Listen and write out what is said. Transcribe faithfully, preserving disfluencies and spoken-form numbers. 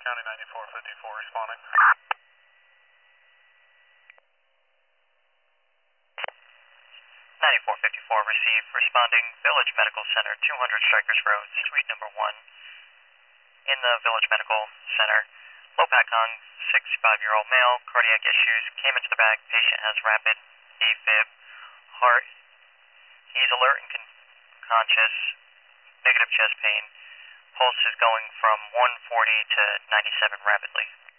County ninety-four fifty-four responding. ninety-four fifty-four received, responding Village Medical Center, two hundred Strikers Road, Suite number one. In the Village Medical Center, low-pack hung, sixty-five-year-old male, cardiac issues, came into the bag, patient has rapid AFib, heart, he's alert and con conscious, negative chest pain, pulse is going from one forty to ninety-seven rapidly.